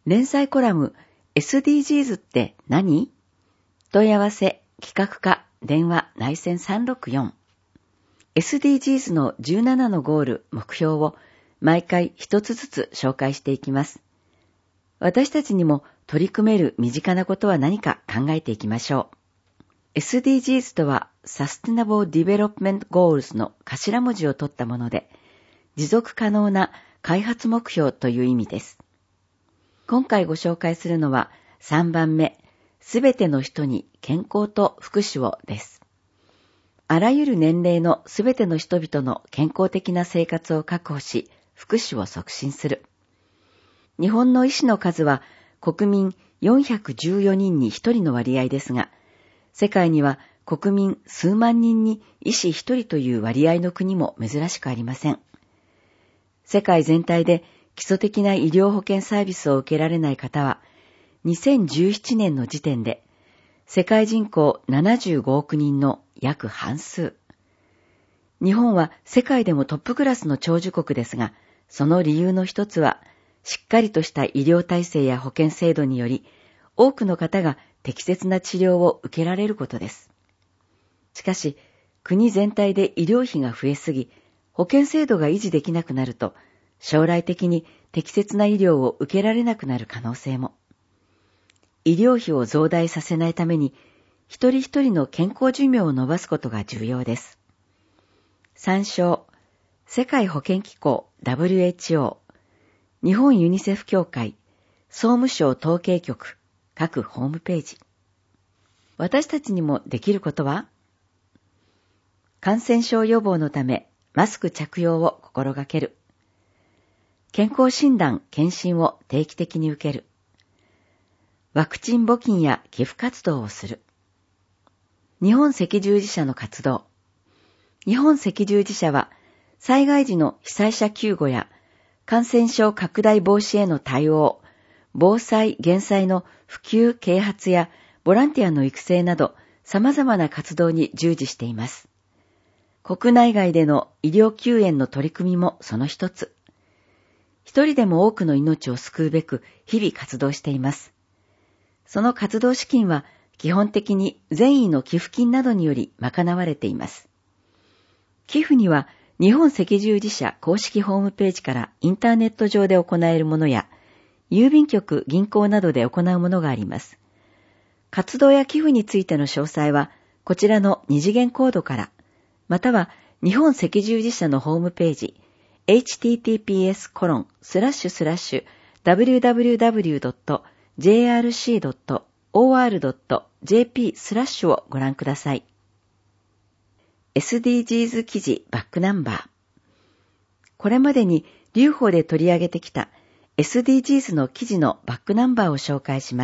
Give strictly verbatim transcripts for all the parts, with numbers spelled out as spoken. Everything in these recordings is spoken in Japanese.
連載コラム エスディージーズ って何？問い合わせ、企画課、電話、内線さんろくよん。エスディージーズ のじゅうななのゴール、目標を毎回一つずつ紹介していきます。私たちにも取り組める身近なことは何か考えていきましょう。エスディージーズ とは Sustainable Development Goals の頭文字を取ったもので、持続可能な開発目標という意味です。今回ご紹介するのはさんばんめ、すべての人に健康と福祉をです。あらゆる年齢のすべての人々の健康的な生活を確保し、福祉を促進する。日本の医師の数は国民よんひゃくじゅうよにんにひとりの割合ですが、世界には国民数万人に医師ひとりという割合の国も珍しくありません。世界全体で基礎的な医療保険サービスを受けられない方は、にせんじゅうななねんの時点で、世界人口ななじゅうごおくにんの約半数。日本は世界でもトップクラスの長寿国ですが、その理由の一つは、しっかりとした医療体制や保険制度により、多くの方が適切な治療を受けられることです。しかし、国全体で医療費が増えすぎ、保険制度が維持できなくなると、将来的に適切な医療を受けられなくなる可能性も。医療費を増大させないために、一人一人の健康寿命を伸ばすことが重要です。参照、世界保健機構 ダブリューエイチオー、日本ユニセフ協会、総務省統計局、各ホームページ。私たちにもできることは？感染症予防のため、マスク着用を心がける。健康診断・検診を定期的に受ける。ワクチン募金や寄付活動をする。日本赤十字社の活動。日本赤十字社は、災害時の被災者救護や感染症拡大防止への対応、防災・減災の普及・啓発やボランティアの育成など様々な活動に従事しています。国内外での医療救援の取り組みもその一つ。一人でも多くの命を救うべく日々活動しています。その活動資金は基本的に善意の寄付金などにより賄われています。寄付には日本赤十字社公式ホームページからインターネット上で行えるものや、郵便局、銀行などで行うものがあります。活動や寄付についての詳細は、こちらの二次元コードから、または日本赤十字社のホームページ、エイチティーティーピーエスコロンスラッシュスラッシュダブリューダブリューダブリュードットジェイアールシードットオーアールドットジェーピー スラッシュをご覧ください。エスディージーズ 記事バックナンバー。これまでに留保で取り上げてきた エスディージーズ の記事のバックナンバーを紹介します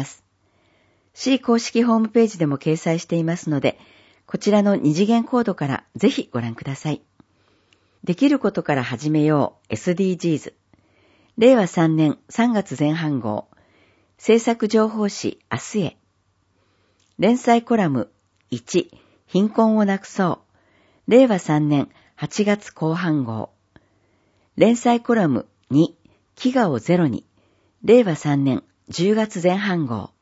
。C 公式ホームページでも掲載していますので、こちらの二次元コードからぜひご覧ください。できることから始めよう エスディージーズ。れいわさんねんさんがつぜん半号。制作情報誌明日へ。連載コラムいち、貧困をなくそう。れいわさんねんはちがつこう半号。連載コラムに、飢餓をゼロに。れいわさんねんじゅうがつぜん半号。